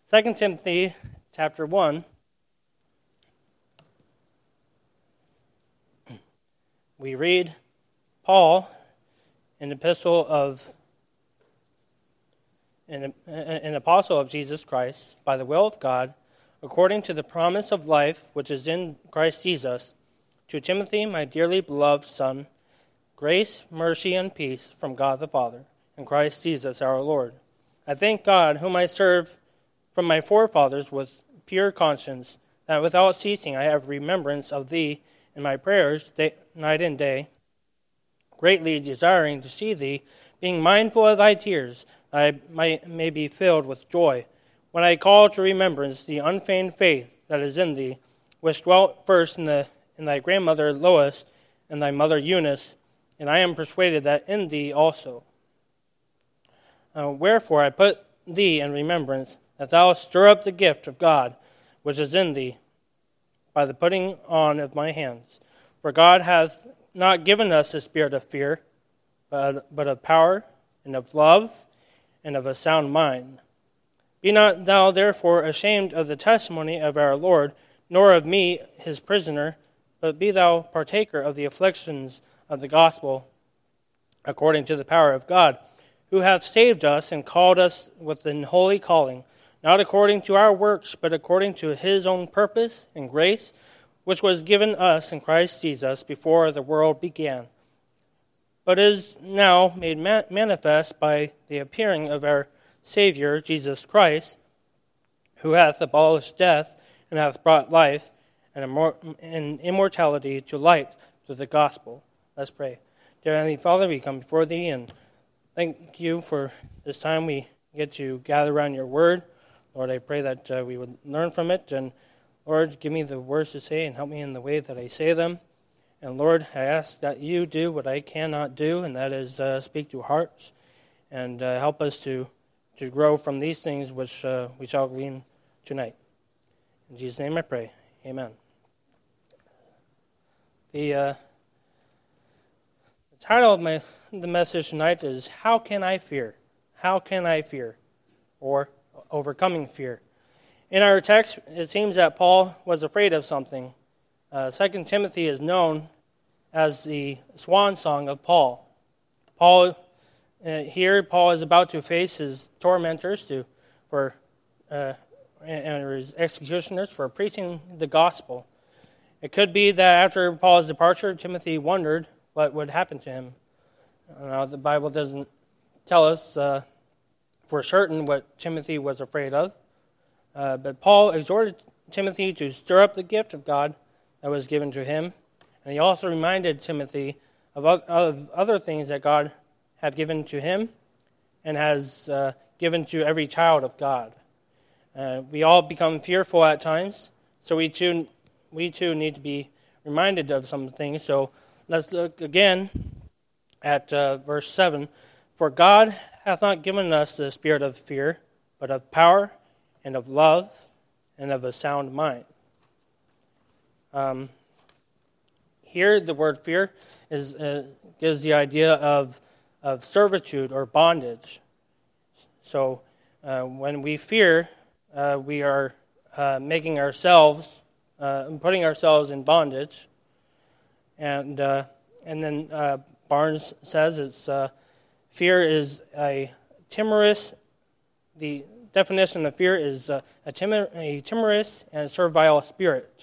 2 Timothy chapter 1, we read Paul, an apostle of Jesus Christ, by the will of God, according to the promise of life which is in Christ Jesus, to Timothy, my dearly beloved son, grace, mercy, and peace from God the Father, and Christ Jesus our Lord. I thank God, whom I serve from my forefathers with pure conscience, that without ceasing I have remembrance of thee in my prayers night and day, greatly desiring to see thee, being mindful of thy tears, that I may be filled with joy, when I call to remembrance the unfeigned faith that is in thee, which dwelt first in thy grandmother Lois and thy mother Eunice, and I am persuaded that in thee also. Wherefore I put thee in remembrance, that thou stir up the gift of God which is in thee, by the putting on of my hands. For God hath not given us a spirit of fear, but of power, and of love, and of a sound mind. Be not thou therefore ashamed of the testimony of our Lord, nor of me his prisoner, but be thou partaker of the afflictions of the gospel, according to the power of God, who hath saved us and called us with an holy calling, not according to our works, but according to his own purpose and grace, which was given us in Christ Jesus before the world began, but is now made manifest by the appearing of our Savior, Jesus Christ, who hath abolished death and hath brought life and immortality to light through the gospel. Let's pray. Dear Heavenly Father, we come before thee and thank you for this time we get to gather around your word. Lord, I pray that we would learn from it, and Lord, give me the words to say and help me in the way that I say them. And Lord, I ask that you do what I cannot do, and that is speak to hearts and help us to grow from these things which we shall glean tonight. In Jesus' name I pray. Amen. The title of the message tonight is How Can I Fear? How Can I Fear? Or Overcoming Fear. In our text, it seems that Paul was afraid of something. 2 Timothy is known as the swan song of Paul. Paul is about to face his tormentors and his executioners for preaching the gospel. It could be that after Paul's departure, Timothy wondered what would happen to him. Now, the Bible doesn't tell us for certain what Timothy was afraid of. But Paul exhorted Timothy to stir up the gift of God that was given to him. And he also reminded Timothy of other things that God had given to him and has given to every child of God. We all become fearful at times, so we too need to be reminded of some things. So let's look again at verse 7. For God hath not given us the spirit of fear, but of power, and of love, and of a sound mind. Here, the word fear gives the idea of servitude or bondage. So, when we fear, we are making ourselves, putting ourselves in bondage. And then Barnes says it's fear is a timorous. The definition of fear is a timorous and servile spirit.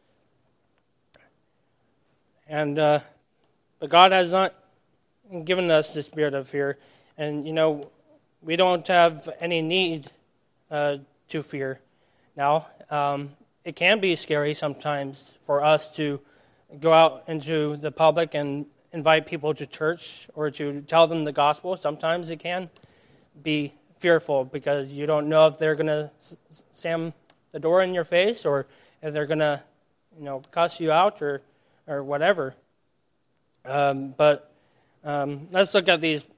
And but God has not given us the spirit of fear, and we don't have any need to fear. Now, it can be scary sometimes for us to go out into the public and invite people to church or to tell them the gospel. Sometimes it can be fearful because you don't know if they're going to slam the door in your face or if they're going to, cuss you out or whatever. But let's look at these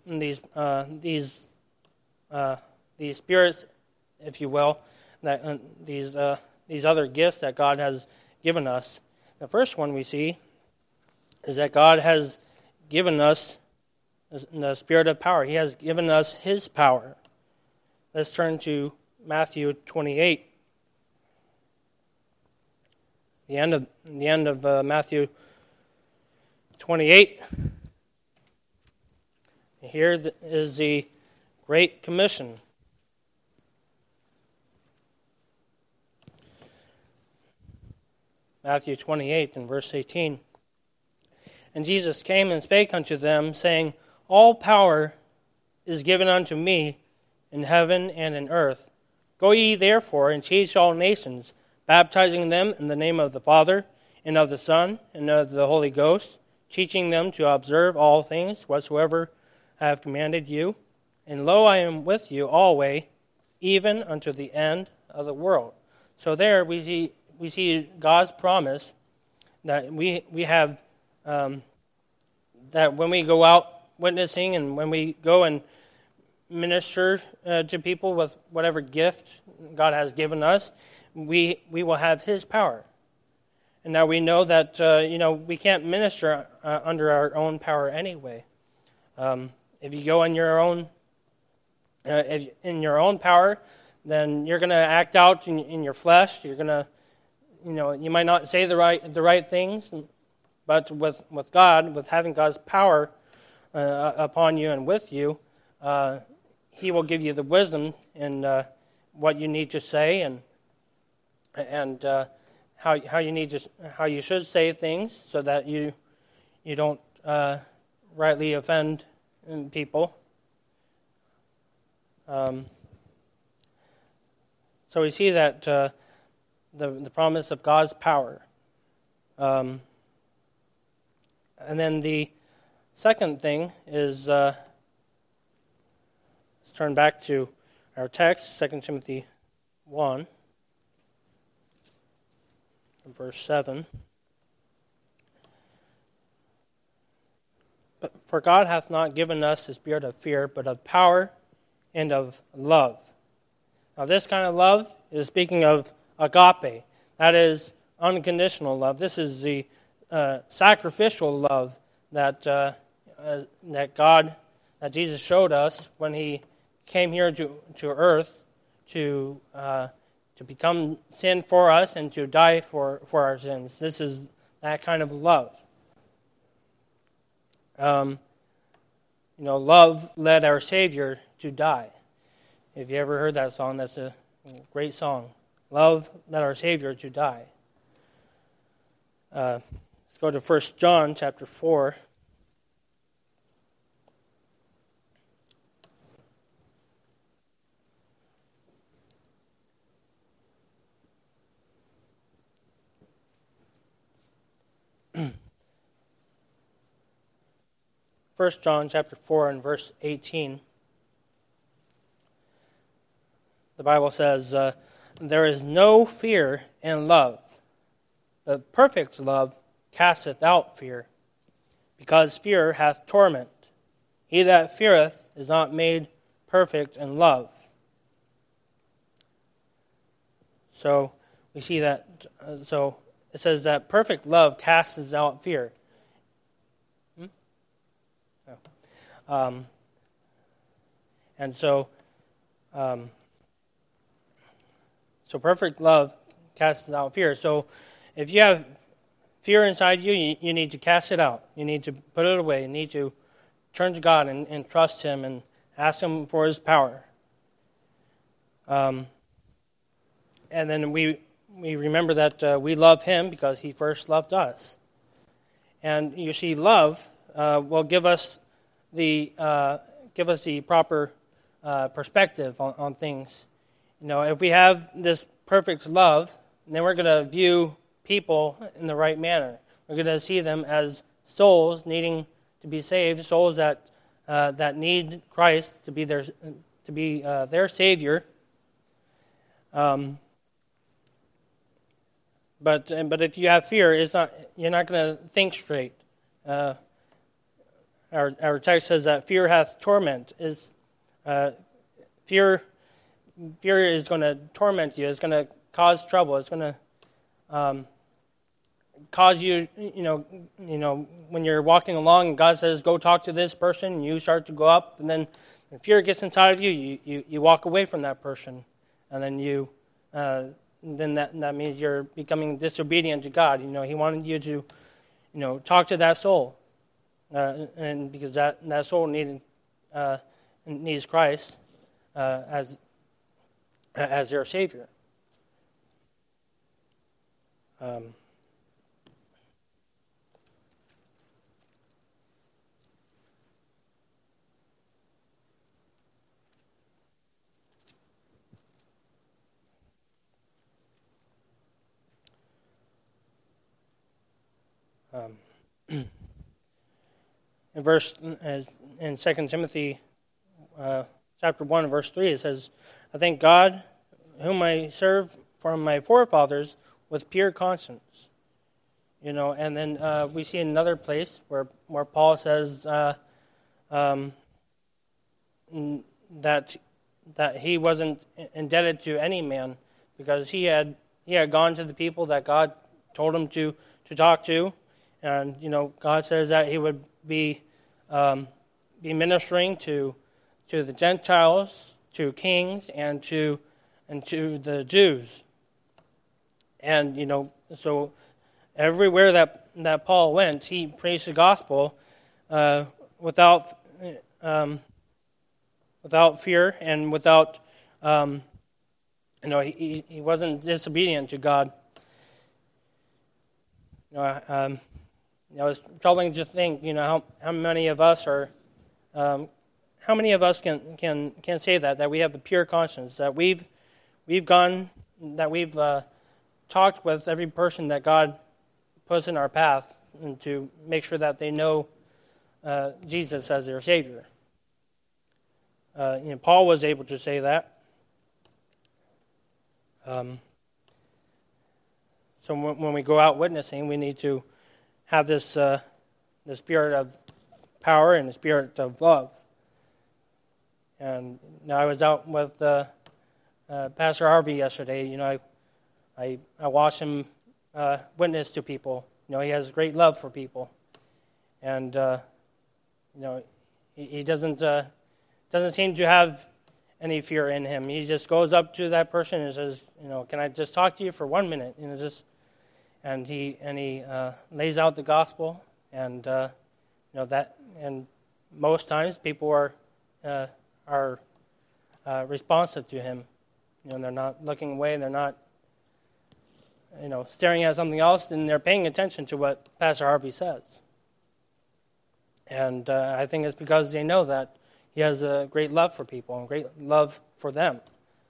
spirits, if you will, that these other gifts that God has given us. The first one we see is that God has given us the spirit of power. He has given us his power. Let's turn to Matthew 28. The end of Matthew 28. Here is the Great Commission. Matthew 28 and verse 18. And Jesus came and spake unto them, saying, All power is given unto me in heaven and in earth. Go ye therefore and teach all nations, baptizing them in the name of the Father, and of the Son, and of the Holy Ghost, teaching them to observe all things whatsoever I have commanded you. And lo, I am with you always, even unto the end of the world. So there we see God's promise that we have, that when we go out witnessing and when we go and minister to people with whatever gift God has given us, we will have His power. And now we know that we can't minister under our own power anyway. If you go in your own power, then you're going to act out in your flesh. You're going to, you might not say the right things, but with God, with having God's power upon you and with you, He will give you the wisdom in what you need to say and how you should say things so that you don't rightly offend people. So we see that the promise of God's power. And then the second thing is, let's turn back to our text, 2 Timothy 1, verse 7. But for God hath not given us the spirit of fear, but of power and of love. Now this kind of love is speaking of agape. That is unconditional love. This is the sacrificial love that Jesus showed us when He came here to earth to become sin for us and to die for our sins. This is that kind of love. Love led our Savior to die. If you ever heard that song, that's a great song. Love led our Savior to die. Let's go to 1 John chapter 4. First John chapter 4 and verse 18. The Bible says, there is no fear in love, but perfect love casteth out fear, because fear hath torment. He that feareth is not made perfect in love. So we see that, so it says that perfect love casts out fear. And so perfect love casts out fear. So if you have fear inside you, you need to cast it out. You need to put it away. You need to turn to God and trust Him and ask Him for His power. And then we remember that we love Him because He first loved us. And you see, love will give us the proper perspective on things. If we have this perfect love, then we're going to view people in the right manner. We're going to see them as souls needing to be saved, souls that need Christ to be their Savior. But if you have fear, you're not going to think straight. Our text says that fear hath torment. Fear is going to torment you. It's going to cause trouble. It's going to cause you, when you're walking along and God says, go talk to this person, and you start to go up, and then the fear gets inside of you, you walk away from that person. and then then that means you're becoming disobedient to God. He wanted you to, talk to that soul, and because that soul needs Christ as their Savior. In 2 Timothy chapter 1, verse 3, it says, "I thank God, whom I serve from my forefathers with pure conscience." And then we see another place where Paul says that he wasn't indebted to any man because he had gone to the people that God told him to talk to, and God says that he would be ministering to the Gentiles, to kings, and to the Jews. And so everywhere that Paul went, he preached the gospel without fear and without he wasn't disobedient to God. It's troubling to think how many of us can say that we have a pure conscience, that we've talked with every person that God puts in our path, and to make sure that they know Jesus as their Savior. Paul was able to say that. So when we go out witnessing, we need to have the spirit of power and the spirit of love. And I was out with Pastor Harvey yesterday. I watched him witness to people. He has great love for people, and he doesn't seem to have any fear in him. He just goes up to that person and says, "Can I just talk to you for 1 minute?" And he lays out the gospel, and that, and most times people are responsive to him. They're not looking away. They're not staring at something else, and they're paying attention to what Pastor Harvey says. And I think it's because they know that he has a great love for people and great love for them.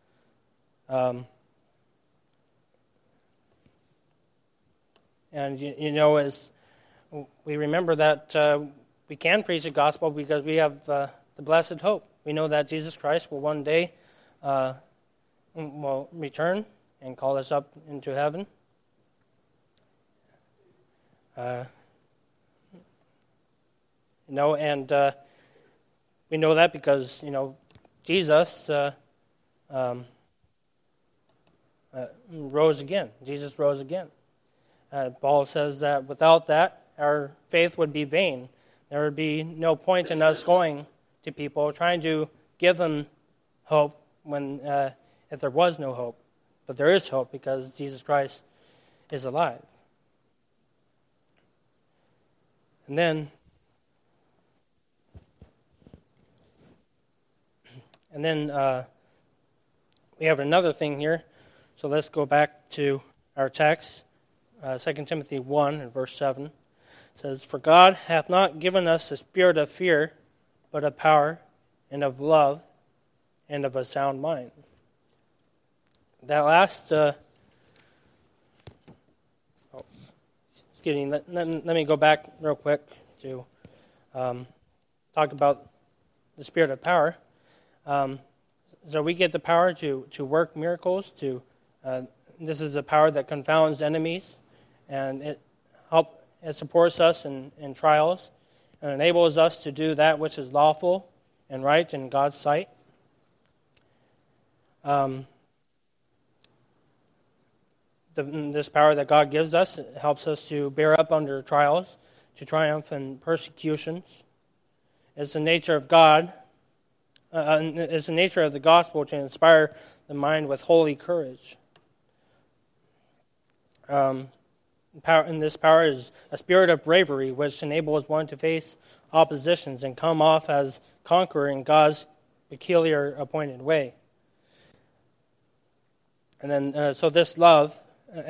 And as we remember that we can preach the gospel because we have the blessed hope. We know that Jesus Christ will one day will return and call us up into heaven. And we know that because Jesus rose again. Jesus rose again. Paul says that without that, our faith would be vain. There would be no point in us going to people trying to give them hope when if there was no hope. But there is hope because Jesus Christ is alive. And then we have another thing here. So let's go back to our text, 2 Timothy 1 and verse 7. It says, "For God hath not given us a spirit of fear, but of power and of love and of a sound mind." That last, let me go back real quick to talk about the spirit of power. So we get the power to work miracles. This is a power that confounds enemies, and it supports us in trials, and enables us to do that which is lawful and right in God's sight. This power that God gives us helps us to bear up under trials, to triumph in persecutions. It's the nature of God it's the nature of the gospel to inspire the mind with holy courage. And this power is a spirit of bravery, which enables one to face oppositions and come off as conqueror in God's peculiar appointed way. And then, this love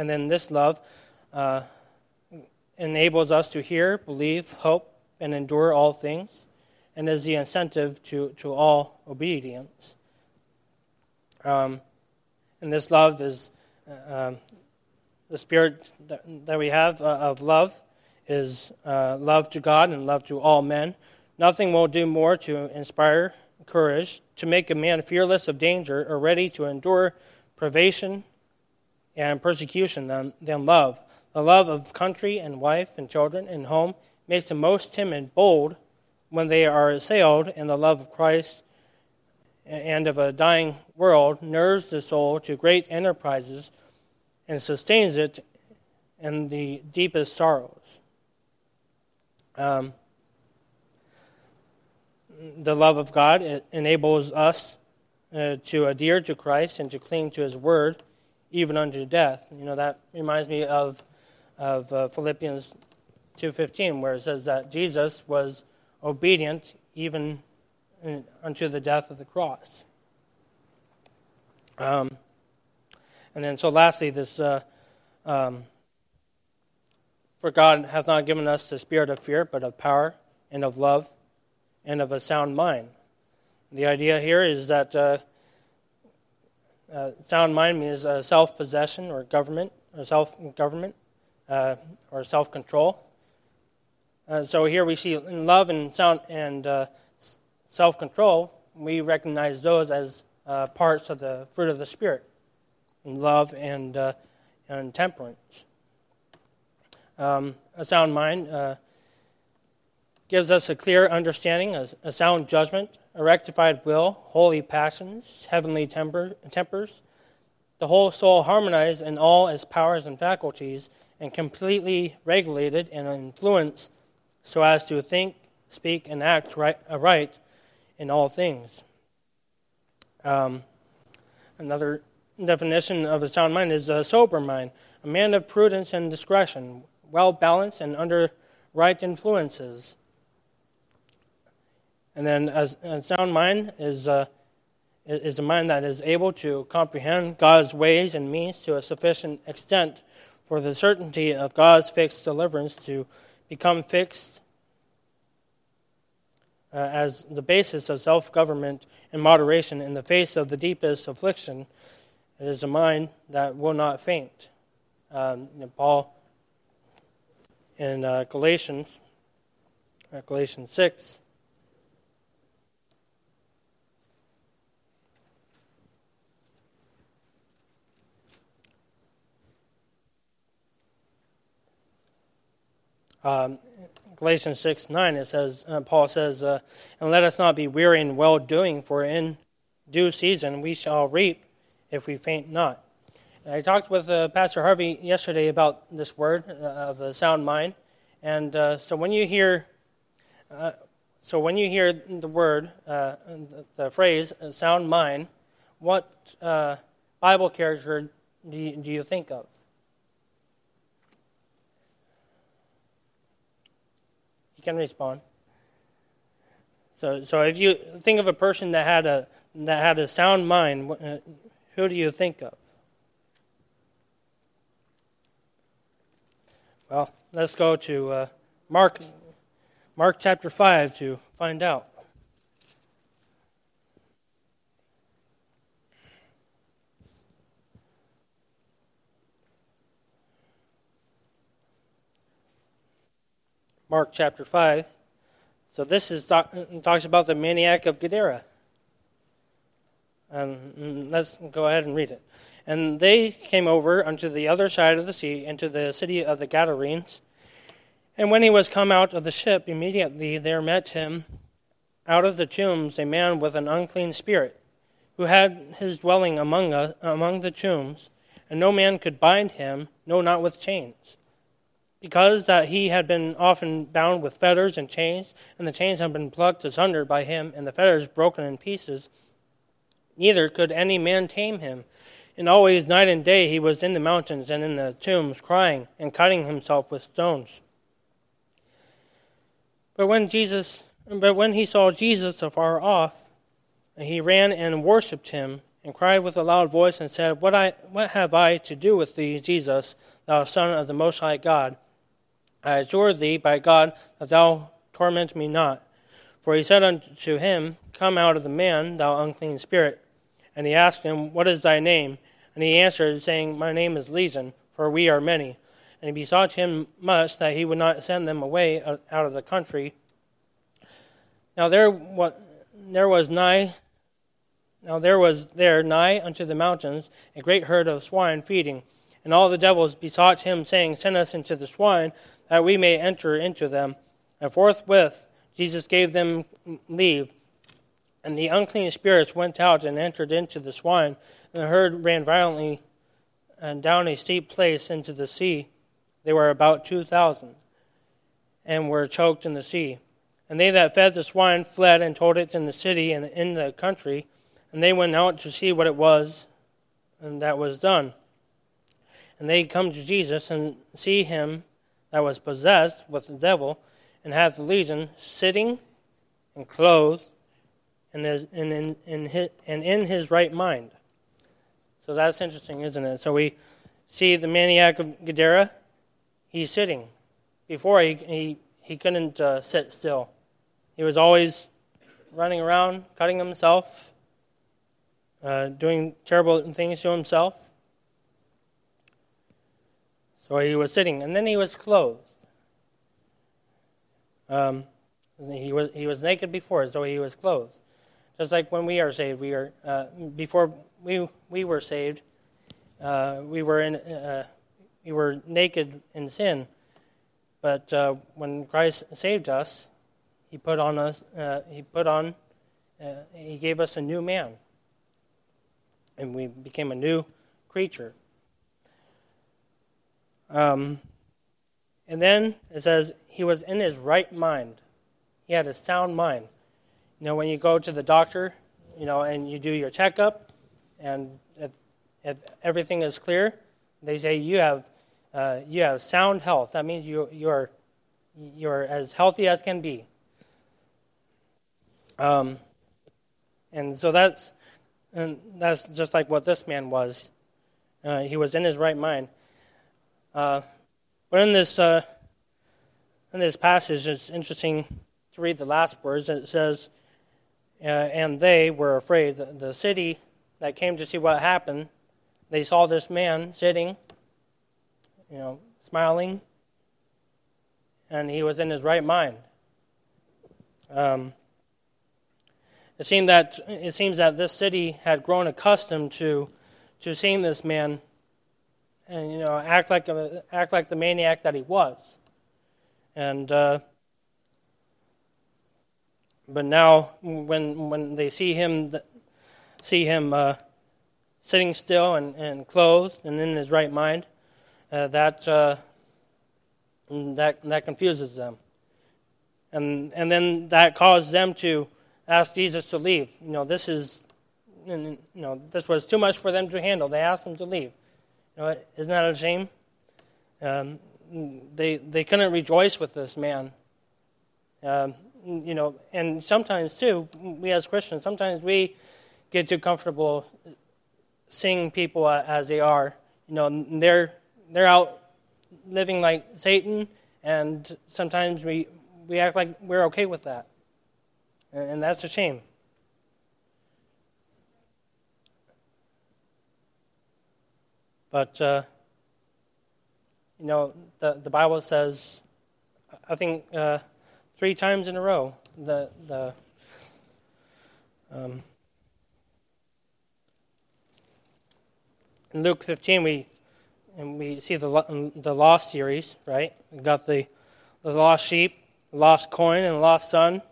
enables us to hear, believe, hope, and endure all things, and is the incentive to all obedience. And this love is the spirit that we have of love is love to God and love to all men. Nothing will do more to inspire courage, to make a man fearless of danger or ready to endure privation and persecution than love. The love of country and wife and children and home makes the most timid bold when they are assailed, and the love of Christ and of a dying world nerves the soul to great enterprises and sustains it in the deepest sorrows. The love of God, it enables us to adhere to Christ and to cling to His Word, even unto death. That reminds me of Philippians 2:15, where it says that Jesus was obedient even unto the death of the cross. And then, so lastly, this for God hath not given us the spirit of fear, but of power and of love and of a sound mind. The idea here is that sound mind means self-possession or government, or self-government, or self-control. So here we see in love and sound and self-control, we recognize those as parts of the fruit of the Spirit, in love and temperance. A sound mind gives us a clear understanding, a sound judgment, a rectified will, holy passions, heavenly tempers, the whole soul harmonized in all its powers and faculties, and completely regulated and influenced so as to think, speak, and act right in all things. Another definition of a sound mind is a sober mind, a man of prudence and discretion, well-balanced and under right influences. And then a sound mind is a mind that is able to comprehend God's ways and means to a sufficient extent for the certainty of God's fixed deliverance to become fixed as the basis of self-government and moderation in the face of the deepest affliction. It is a mind that will not faint. Paul in Galatians 6, Galatians 6:9, it says, Paul says, and let us not be weary in well-doing, for in due season we shall reap if we faint not. And I talked with Pastor Harvey yesterday about this word of a sound mind, and so when you hear the word, the phrase "sound mind," what Bible character do you think of? You can respond. So if you think of a person that had a sound mind, who do you think of? Well, let's go to Mark chapter 5 to find out. Mark chapter 5. So this talks about the maniac of Gadara. Let's go ahead and read it. And they came over unto the other side of the sea, into the city of the Gadarenes. And when he was come out of the ship, immediately there met him out of the tombs a man with an unclean spirit, who had his dwelling among the tombs, and no man could bind him, no, not with chains. because that he had been often bound with fetters and chains, and the chains had been plucked asunder by him, and the fetters broken in pieces, neither could any man tame him. And always night and day he was in the mountains and in the tombs, crying and cutting himself with stones. But when he saw Jesus afar off, he ran and worshipped him, and cried with a loud voice, and said, What have I to do with thee, Jesus, thou Son of the Most High God? I adjure thee by God that thou torment me not. For he said unto him, Come out of the man, thou unclean spirit. And he asked him, What is thy name? And he answered, saying, My name is Legion, for we are many. And he besought him much that he would not send them away out of the country. Now there was there nigh unto the mountains a great herd of swine feeding. And all the devils besought him, saying, Send us into the swine, that we may enter into them. And forthwith Jesus gave them leave. And the unclean spirits went out and entered into the swine. And the herd ran violently and down a steep place into the sea. They were about 2,000, and were choked in the sea. And they that fed the swine fled and told it in the city and in the country. And they went out to see what it was, and that was done. And they come to Jesus and see him that was possessed with the devil, and had the legion, sitting and clothed, and in his right mind. So that's interesting, isn't it? So we see the maniac of Gadara. He's sitting. Before he couldn't sit still. He was always running around, cutting himself, doing terrible things to himself. So he was sitting, and then he was clothed. He was naked before, so he was clothed. Just like when we are saved, before we were saved, we were naked in sin. But when Christ saved us, He gave us a new man, and we became a new creature. And then it says he was in his right mind. He had a sound mind. You know, when you go to the doctor, and you do your checkup, and if everything is clear, they say you have sound health. That means you're as healthy as can be. And so that's just like what this man was. He was in his right mind. But in this passage, it's interesting to read the last words. It says, and they were afraid. The city that came to see what happened, they saw this man sitting, smiling, and he was in his right mind. It seems that this city had grown accustomed to seeing this man, and act like the maniac that he was, and but now when they see him sitting still and clothed and in his right mind, that confuses them, and then that caused them to ask Jesus to leave. This was too much for them to handle. They asked him to leave. Isn't that a shame? They couldn't rejoice with this man. And sometimes too, we as Christians, sometimes we get too comfortable seeing people as they are. They're out living like Satan, and sometimes we act like we're okay with that. And that's a shame. But, the Bible says, I think 3 times in a row, in Luke 15, we see the lost series, right? We got the lost sheep, the lost coin, and the lost son.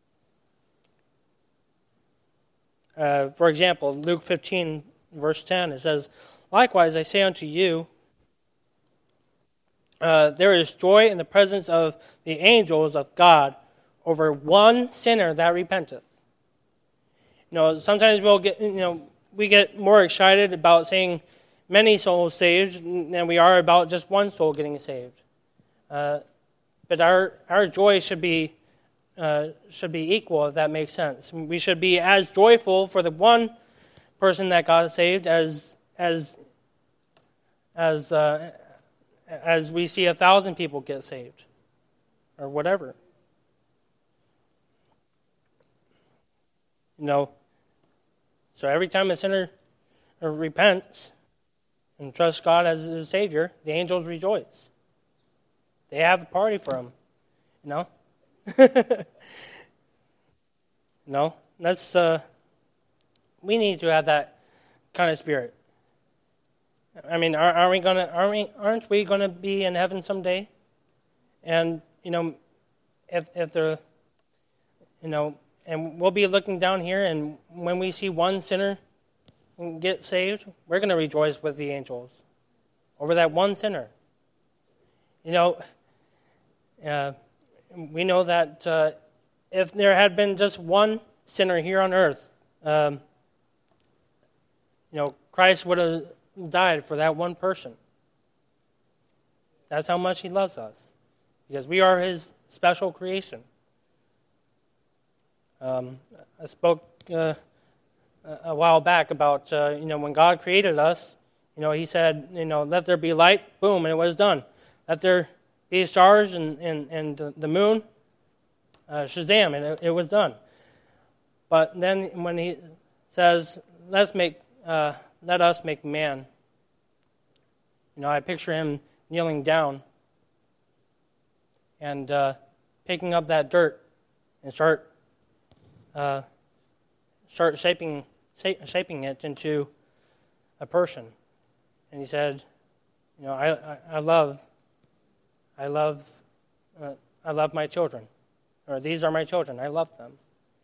For example, Luke 15, verse 10, it says, Likewise, I say unto you, there is joy in the presence of the angels of God over one sinner that repenteth. Sometimes we get more excited about seeing many souls saved than we are about just one soul getting saved. But our joy should be equal, if that makes sense. We should be as joyful for the one person that got saved as we see 1,000 people get saved, or whatever. So every time a sinner repents and trusts God as his Savior, the angels rejoice. They have a party for him, that's we need to have that kind of spirit. I mean, aren't we gonna be in heaven someday? And if they're, and we'll be looking down here, and when we see one sinner get saved, we're gonna rejoice with the angels over that one sinner. We know that if there had been just one sinner here on earth, Christ would have died for that one person. That's how much he loves us, because we are his special creation. I spoke a while back about when God created us. He said, let there be light, boom, and it was done. Let there be stars and the moon, shazam, and it was done. But then when he says, let us make man, I picture him kneeling down and picking up that dirt and start shaping it into a person. And he said, I love my children, or these are my children. I love them.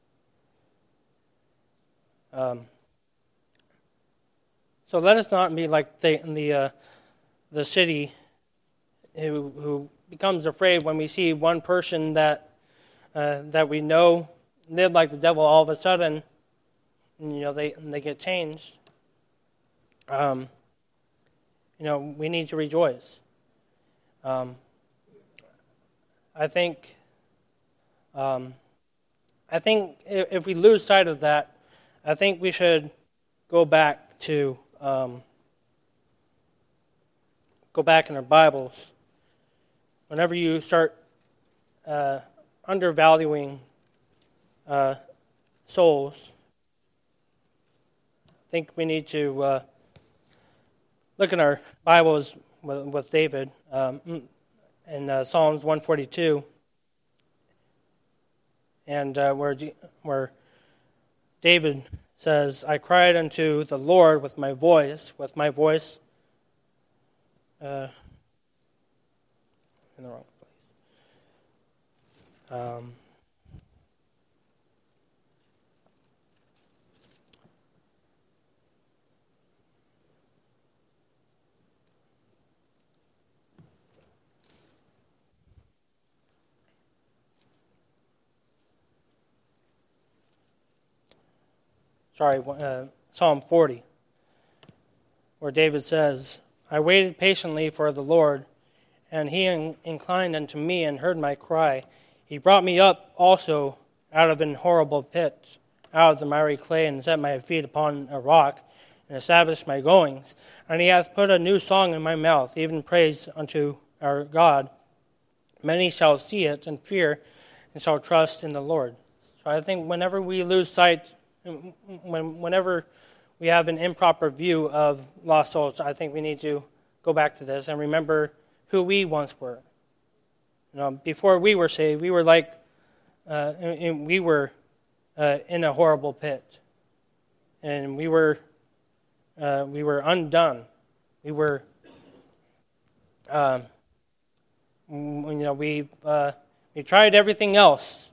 So let us not be like the city who becomes afraid when we see one person that we know lived like the devil. All of a sudden, they get changed. We need to rejoice. I think if we lose sight of that, I think we should go back in our Bibles. Whenever you start undervaluing souls, I think we need to look in our Bibles with David in Psalms 142, and where David says, I cried unto the Lord with my voice, in the wrong place. Psalm 40, where David says, I waited patiently for the Lord, and he inclined unto me and heard my cry. He brought me up also out of an horrible pit, out of the miry clay, and set my feet upon a rock, and established my goings. And he hath put a new song in my mouth, even praise unto our God. Many shall see it and fear, and shall trust in the Lord. So I think whenever we lose sight, whenever we have an improper view of lost souls, I think we need to go back to this and remember who we once were. Before we were saved, we were in a horrible pit, and we were undone. We were, we tried everything else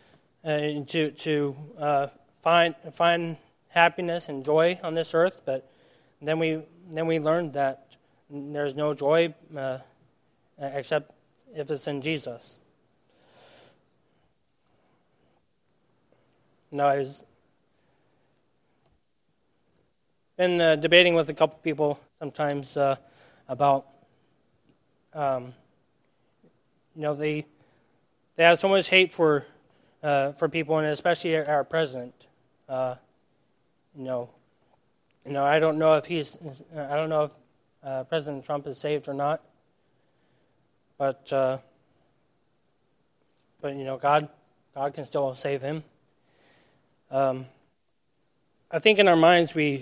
to find happiness and joy on this earth, but then we learned that there's no joy except if it's in Jesus. I've been debating with a couple people sometimes about, they have so much hate for people, and especially our president. I don't know if President Trump is saved or not, but God can still save him. I think in our minds if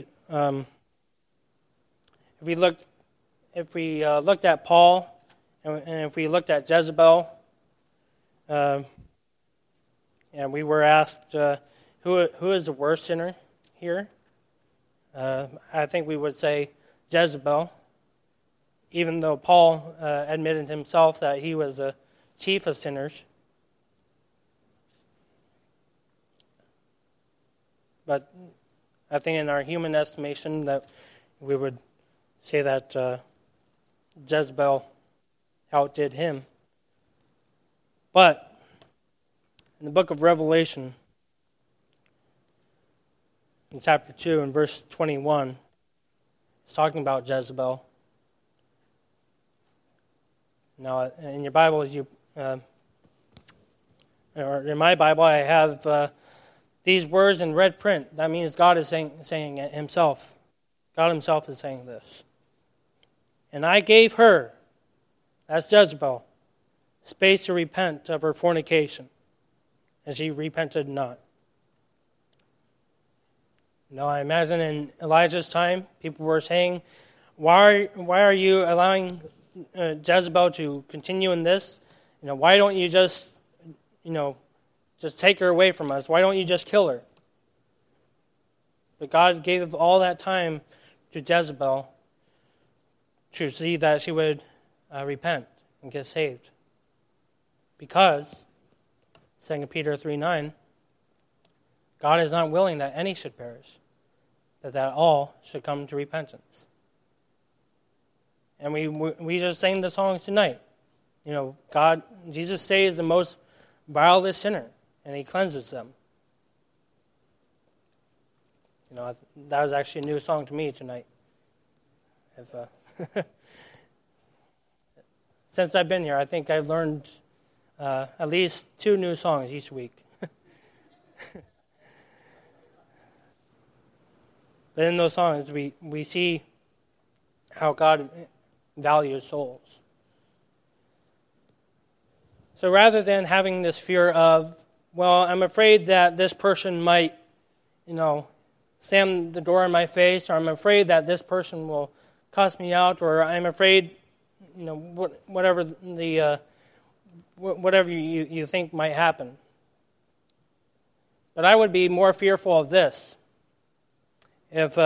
we looked at Paul and if we looked at Jezebel, and we were asked who is the worst sinner here, I think we would say Jezebel, even though Paul admitted himself that he was the chief of sinners. But I think in our human estimation that we would say that Jezebel outdid him. But in the book of Revelation, in chapter 2 and verse 21, it's talking about Jezebel. Now, in your Bibles, or in my Bible, I have these words in red print. That means God is saying it himself. God himself is saying this. And I gave her, that's Jezebel, space to repent of her fornication, and she repented not. I imagine in Elijah's time, people were saying, why are you allowing Jezebel to continue in this? Why don't you just take her away from us? Why don't you just kill her? But God gave all that time to Jezebel to see that she would repent and get saved. Because, 2 Peter 3:9, God is not willing that any should perish, but that all should come to repentance. And we just sang the songs tonight. Jesus saves the most vilest sinner, and he cleanses them. That was actually a new song to me tonight. Since I've been here, I think I've learned at least 2 new songs each week. But in those songs, we see how God values souls. So rather than having this fear of, I'm afraid that this person might, slam the door in my face, or I'm afraid that this person will cuss me out, or I'm afraid, whatever you think might happen. But I would be more fearful of this. If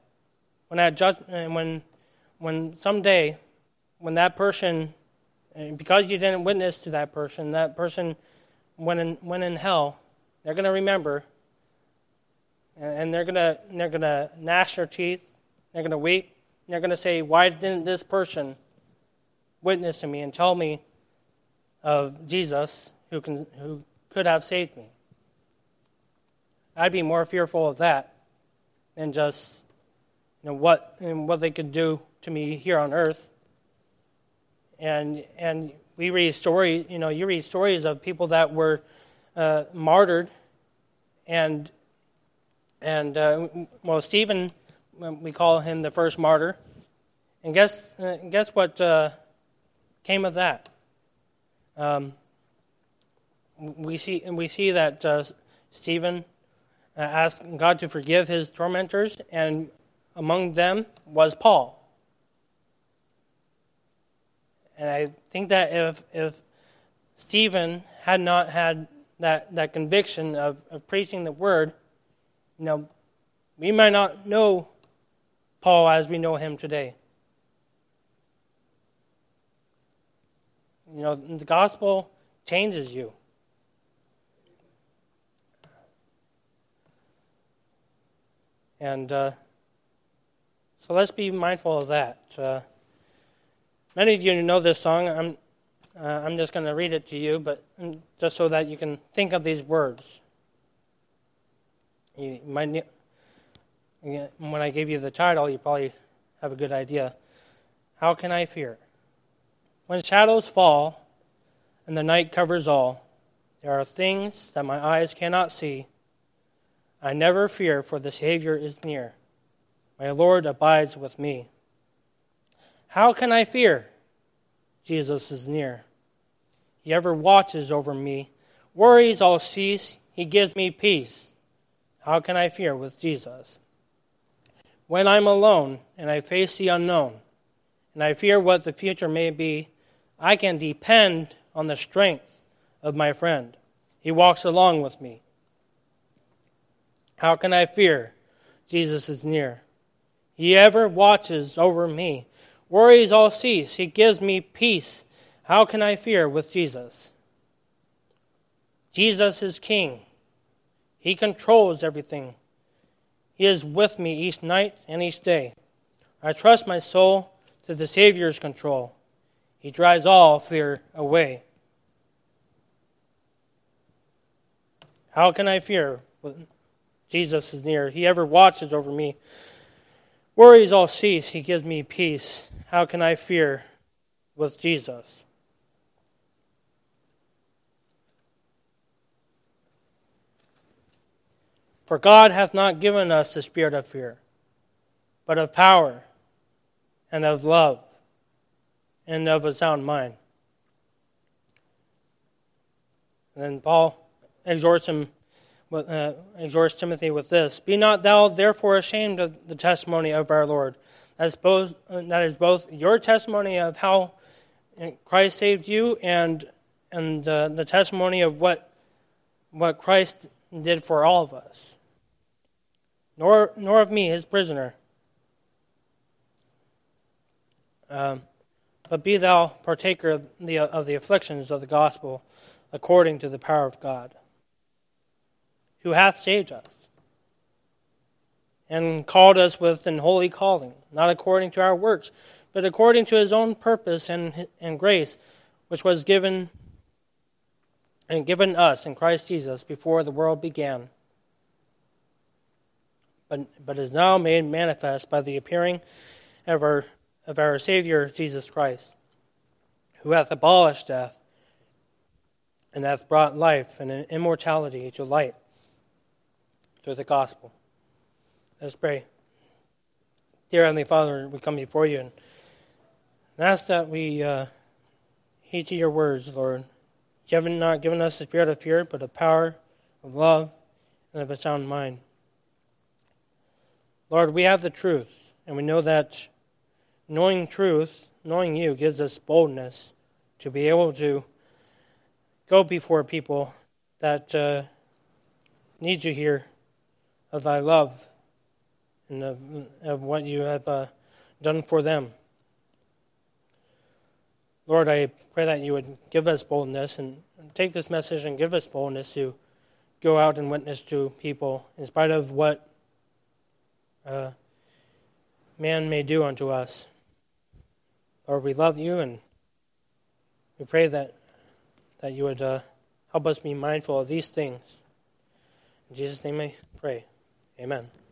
when someday, when that person, because you didn't witness to that person when in hell, they're going to remember, and they're gonna gnash their teeth, they're gonna weep, and they're gonna say, why didn't this person witness to me and tell me of Jesus who could have saved me? I'd be more fearful of that than just what they could do to me here on earth. And we read stories. You read stories of people that were martyred, and Stephen, we call him the first martyr. And guess what came of that? We see that Stephen asked God to forgive his tormentors, and among them was Paul. And I think that if Stephen had not had that conviction of preaching the word, we might not know Paul as we know him today. The gospel changes you. And so let's be mindful of that. Many of you know this song. I'm just going to read it to you, but just so that you can think of these words. You might, when I gave you the title, you probably have a good idea. How can I fear? When shadows fall and the night covers all, there are things that my eyes cannot see. I never fear, for the Savior is near. My Lord abides with me. How can I fear? Jesus is near. He ever watches over me. Worries all cease. He gives me peace. How can I fear with Jesus? When I'm alone and I face the unknown, and I fear what the future may be, I can depend on the strength of my friend. He walks along with me. How can I fear? Jesus is near. He ever watches over me. Worries all cease. He gives me peace. How can I fear with Jesus? Jesus is King. He controls everything. He is with me each night and each day. I trust my soul to the Savior's control. He drives all fear away. How can I fear? Jesus is near. He ever watches over me. Worries all cease. He gives me peace. How can I fear with Jesus? For God hath not given us the spirit of fear, but of power and of love and of a sound mind. And then Paul exhorts Timothy with this: Be not thou therefore ashamed of the testimony of our Lord. That is both your testimony of how Christ saved you and the testimony of what Christ did for all of us. Nor of me, his prisoner. But be thou partaker of the afflictions of the gospel according to the power of God, who hath saved us, and called us with an holy calling, not according to our works, but according to his own purpose and grace, which was given us in Christ Jesus before the world began, but is now made manifest by the appearing of our Savior Jesus Christ, who hath abolished death, and hath brought life and immortality to light through the gospel. Let's pray. Dear Heavenly Father, we come before you and ask that we heed to your words, Lord. You have not given us the spirit of fear, but of power, of love, and of a sound mind. Lord, we have the truth, and we know that knowing truth, knowing you, gives us boldness to be able to go before people that need to hear of thy love and of what you have done for them. Lord, I pray that you would give us boldness and take this message and give us boldness to go out and witness to people in spite of what man may do unto us. Lord, we love you, and we pray that you would help us be mindful of these things. In Jesus' name I pray. Amen.